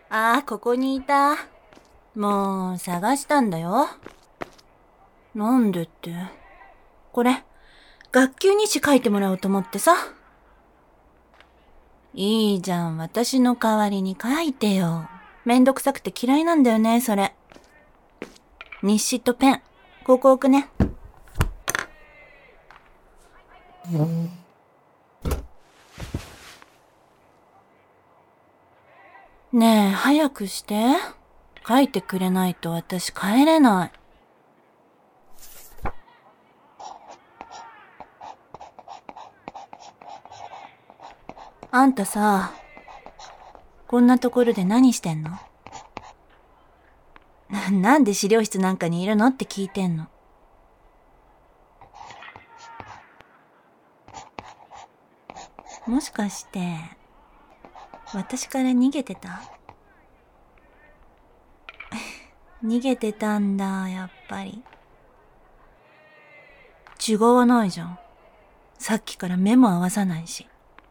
ああ、ここにいた。もう、探したんだよ。なんでって。これ、学級日誌書いてもらおうと思ってさ。いいじゃん、私の代わりに書いてよ。めんどくさくて嫌いなんだよね、それ。日誌とペン、ここ置くね。ねえ、早くして。書いてくれないと私帰れない。あんたさ、こんなところで何してんの？なんで資料室なんかにいるのって聞いてんの。もしかして、私から逃げてた？逃げてたんだ、やっぱり。違わないじゃん。さっきから目も合わさないし。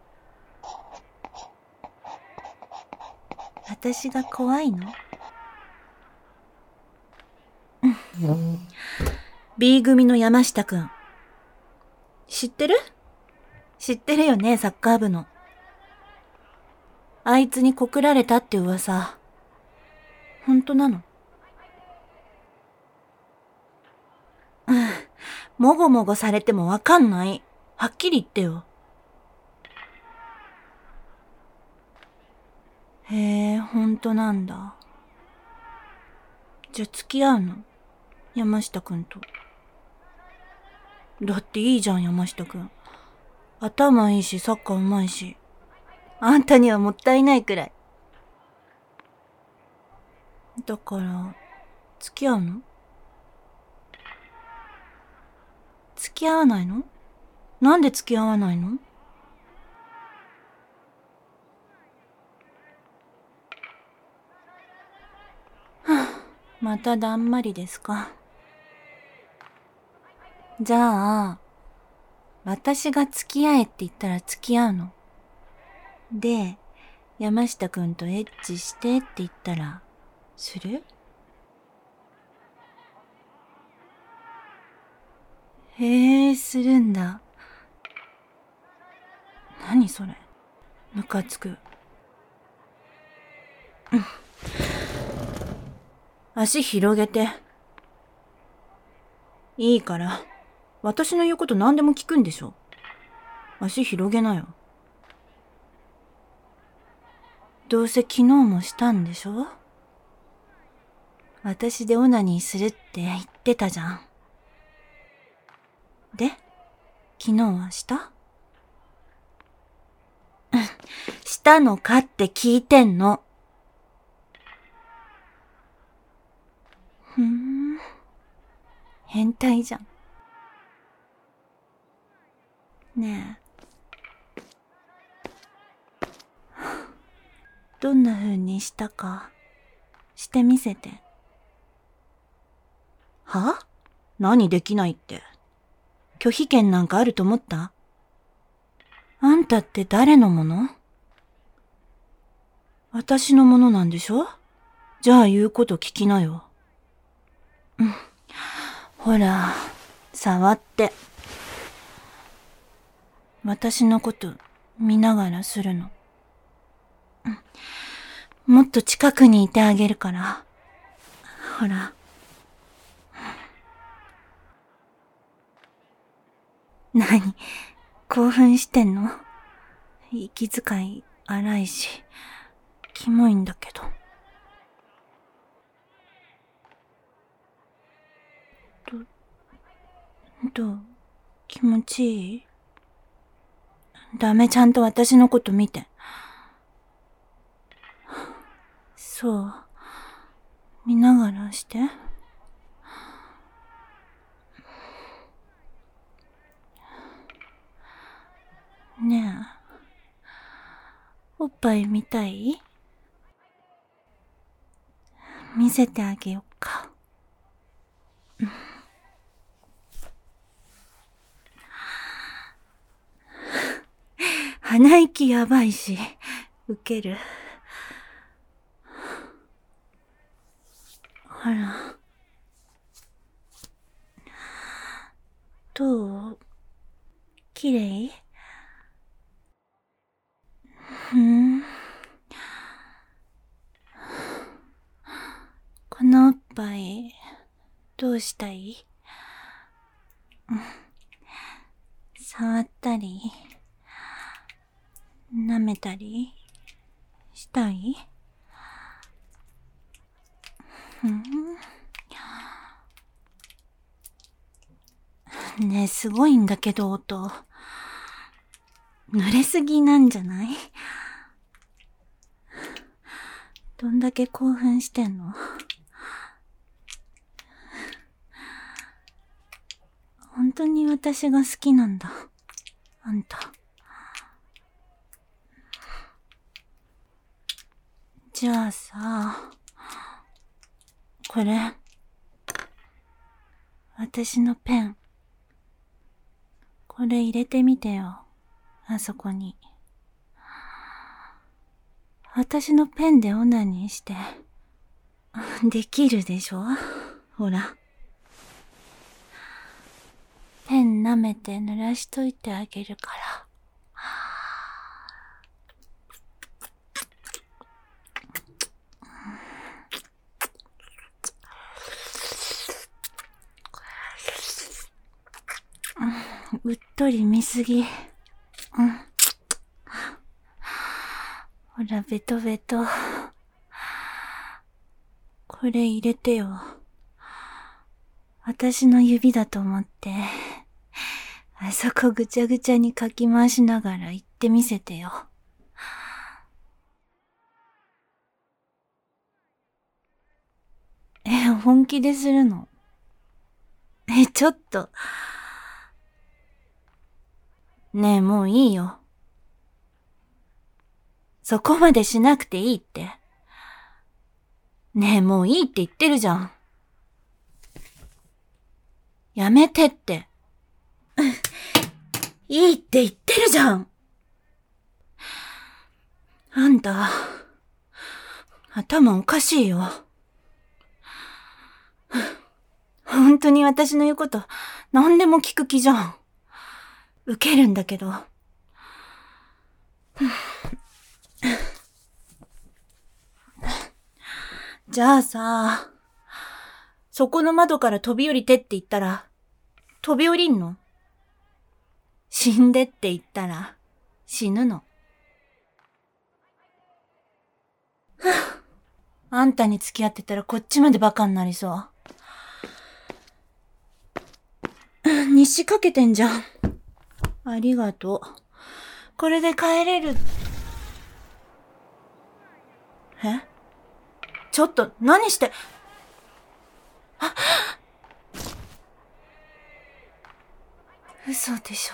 私が怖いの？B 組の山下くん。知ってる？知ってるよね、サッカー部の。あいつに告られたって噂。本当なの？もごもごされてもわかんない。はっきり言ってよ。へえ、本当なんだ。じゃあ付き合うの？山下くんと。だっていいじゃん、山下くん。頭いいし、サッカーうまいし。あんたにはもったいないくらい。だから、付き合うの？付き合わないの？なんで付き合わないの？まただんまりですか。じゃあ、私が付き合えって言ったら付き合うの？で、山下くんとエッチしてって言ったら、する？へえ、するんだ。何それ。ムカつく。足広げて。いいから。私の言うこと何でも聞くんでしょ。足広げなよ。どうせ昨日もしたんでしょ？私でオナニーするって言ってたじゃん。で、昨日はした？したのかって聞いてんの。変態じゃん。ねえ。どんな風にしたか、してみせて。は？何できないって。拒否権なんかあると思った？あんたって誰のもの？私のものなんでしょ？じゃあ言うこと聞きなよ。ほら、触って。私のこと見ながらするの。もっと近くにいてあげるから。ほら。何、興奮してんの？息遣い荒いし、キモいんだけど。どう？気持ちいい？ダメ、ちゃんと私のこと見て。そう。見ながらして。ねえ。おっぱい見たい？見せてあげよっか。鼻息やばいし、ウケる。 ら。どう？綺麗？このおっぱい、どうしたい？触ったり、舐めたり、したい？ねえ、すごいんだけど、音。濡れすぎなんじゃない？どんだけ興奮してんの？本当に私が好きなんだ。あんた。じゃあさ、これ、私のペン。これ入れてみてよ。あそこに。私のペンでオナニーして、できるでしょ？ほら。ペン舐めて濡らしといてあげるから。うっとり見すぎ。ほら、ベトベト。これ入れてよ。私の指だと思って、あそこぐちゃぐちゃにかき回しながら言ってみせてよ。本気でするの？ちょっと。ねえ、もういいよ。そこまでしなくていいって。ねえ、もういいって言ってるじゃん。やめてって。いいって言ってるじゃん。あんた、頭おかしいよ。本当に私の言うこと、何でも聞く気じゃん。受けるんだけど。じゃあさ、そこの窓から飛び降りてって言ったら、飛び降りんの？死んでって言ったら、死ぬの。あんたに付き合ってたらこっちまでバカになりそう。日誌かけてんじゃん。ありがとう。これで帰れる。ちょっと、何して。嘘でしょ。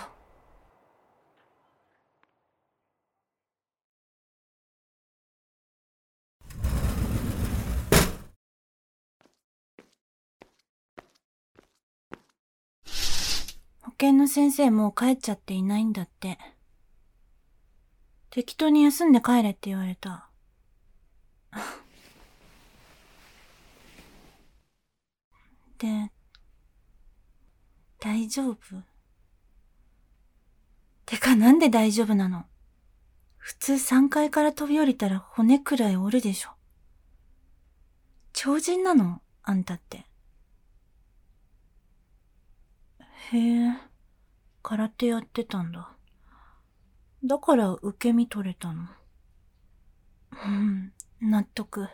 保健の先生もう帰っちゃっていないんだって。適当に休んで帰れって言われた。で、大丈夫？てかなんで大丈夫なの？普通3階から飛び降りたら骨くらい折るでしょ。超人なの？あんたって。へえ、空手やってたんだ。だから受け身取れたの。納得。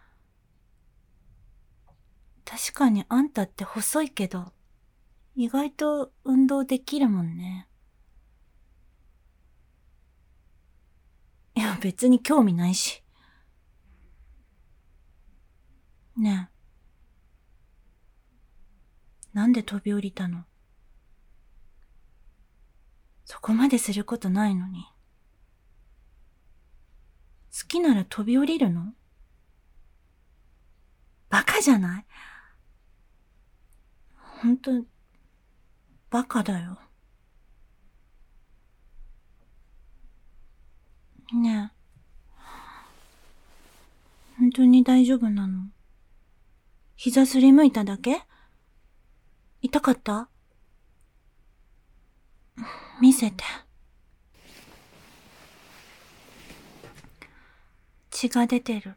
確かにあんたって細いけど、意外と運動できるもんね。いや、別に興味ないし。ねえ。なんで飛び降りたの？そこまですることないのに。好きなら飛び降りるの？バカじゃない？ほんと、バカだよ。ねえ。本当に大丈夫なの？ 膝すりむいただけ？痛かった？見せて。血が出てる。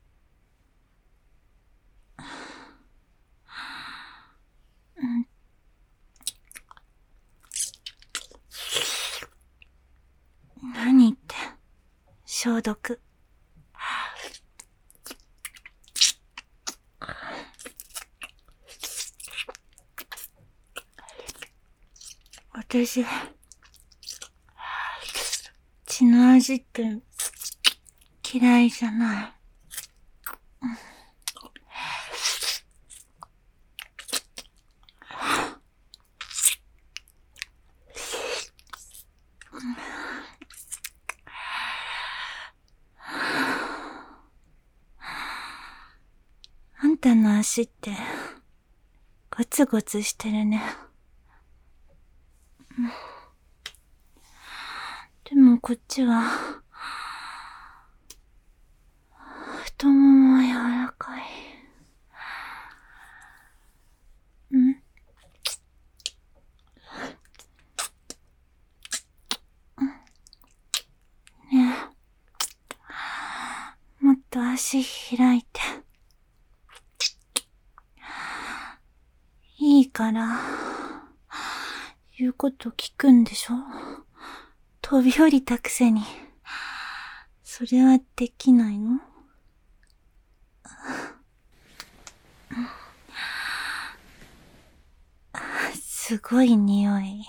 何って、消毒。私、血の味って嫌いじゃない。あんたの足って、ゴツゴツしてるね。でもこっちは、太ももは柔らかい。ねえ、もっと足開いて。いいから、言うこと聞くんでしょ？飛び降りたくせに。それはできないの？すごい匂い。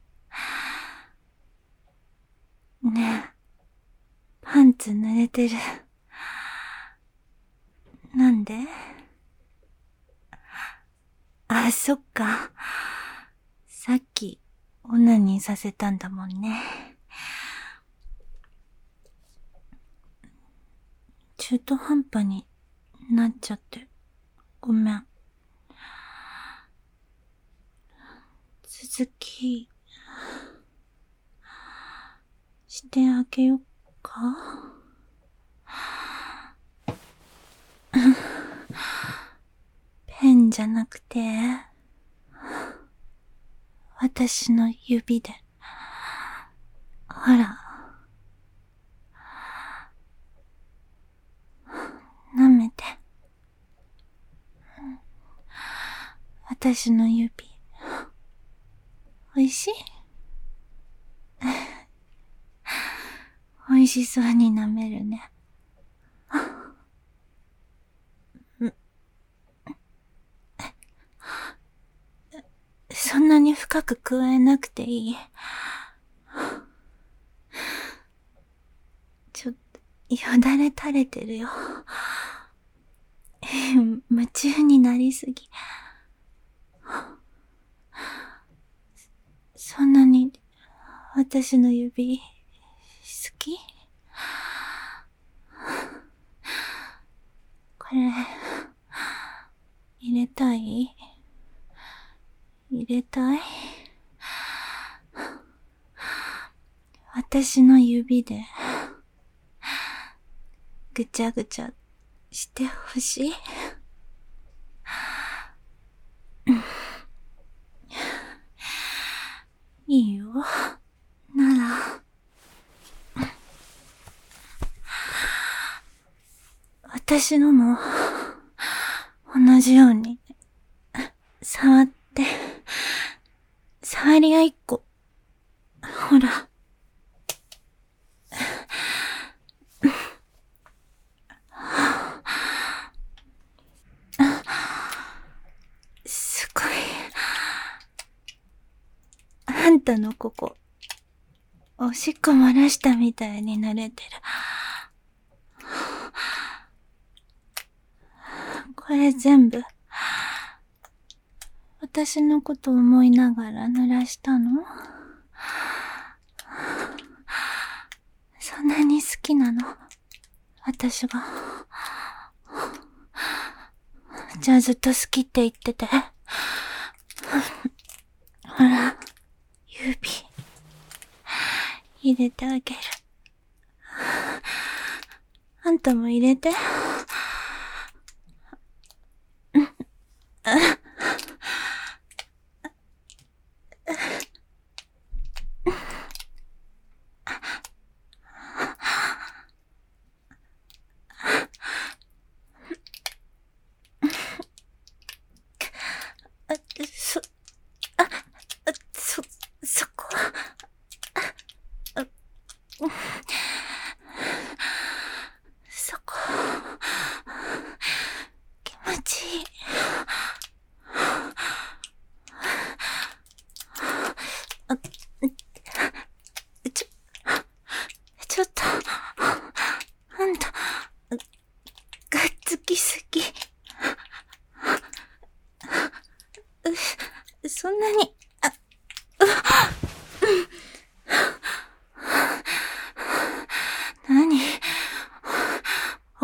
ねえ、パンツ濡れてる。なんで？あ、そっか。さっき、オナニーさせたんだもんね。中途半端になっちゃって、ごめん。続き、してあげよっか？ペンじゃなくて、私の指で。ほら。舐めて。私の指。おいしい？おいしそうに舐めるね。そんなに深く加えなくていい。ちょっと、よだれ垂れてるよ。夢中になりすぎ。そんなに、私の指、好き？これ、入れたい？入れたい？私の指で、ぐちゃぐちゃしてほしい？いいよ。なら、私のも、同じように、触って、触り合いっこ。ほら。すごい。あんたのここ、おしっこ漏らしたみたいに濡れてる。これ全部、私のこと思いながら濡らしたの？そんなに好きなの？私が。じゃあずっと好きって言ってて。ほら、指、入れてあげる。あんたも入れて。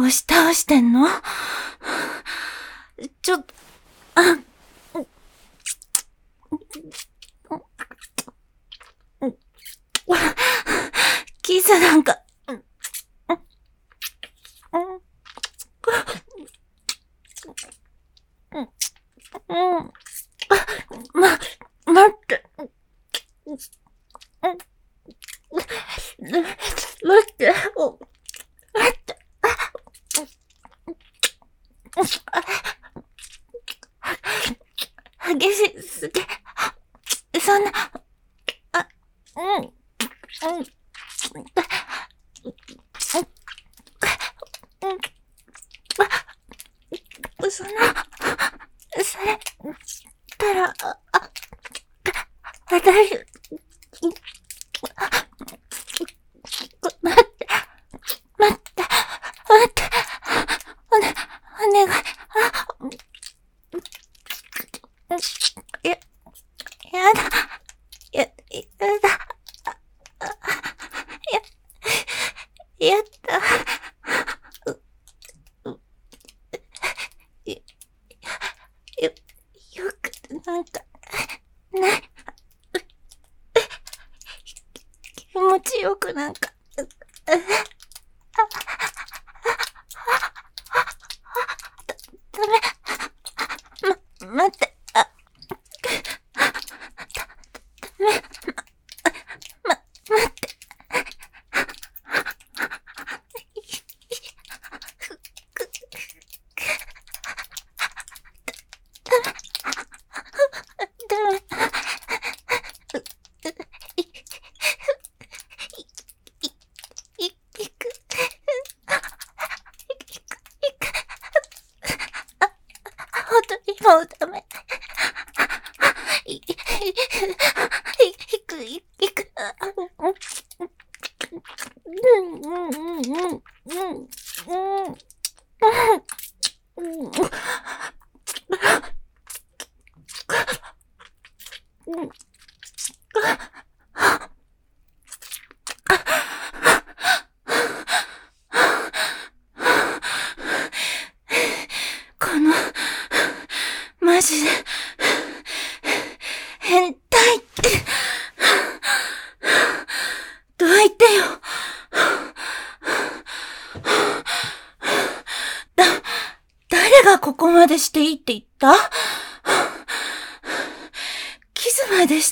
押し倒してんの？ちょっと、キスなんか、待って。待って。激しすぎ。そんな、そんな、それ、たら、私、待って、お願い、やだ、やだ、よく、なんか、ない、気持ちよくなんか、待って、待って、もうダメ。行く。この、マジで、変態って、どいてよ。誰がここまでしていいって言った？キスまでして、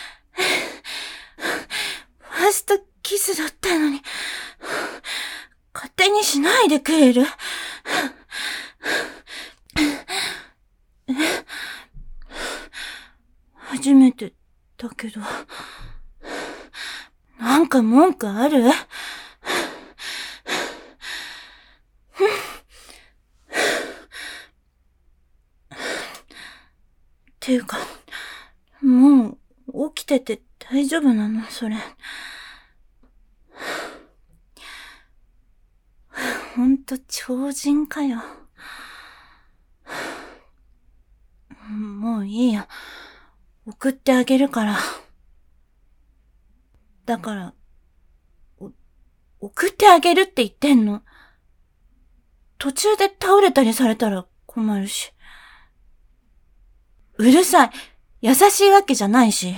ファーストキスだったのに、勝手にしないでくれる？初めてだけど、なんか文句ある？っていうか、もう起きてて大丈夫なの？それ。ほんと超人かよ。もういいや。送ってあげるから。だから、送ってあげるって言ってんの。途中で倒れたりされたら困るし。うるさい。優しいわけじゃないし。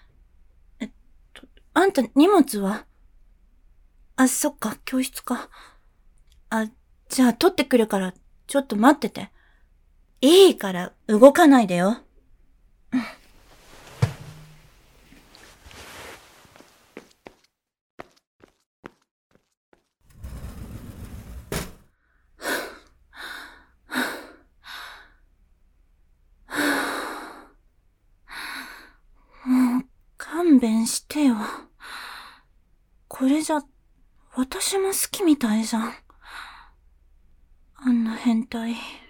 あんた荷物は？あ、そっか、教室か。あ、じゃあ取ってくるから、ちょっと待ってて。いいから、動かないでよ。もう、勘弁してよ。これじゃ、私も好きみたいじゃん。あんな変態。